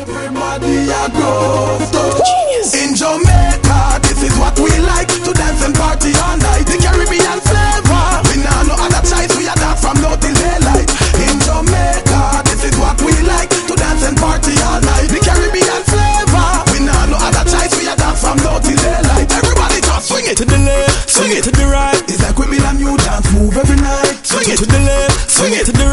Everybody a groove to. In Jamaica, this is what we like, to dance and party all night. The Caribbean flavor, we nah no other choice, we a dance from now till daylight. In Jamaica, this is what we like, to dance and party all night. The Caribbean flavor, we nah no other choice, we a dance from now till daylight. Everybody just swing it to the left, swing it to the right. It's like we build a new dance move every night. Swing it to the left, swing it to the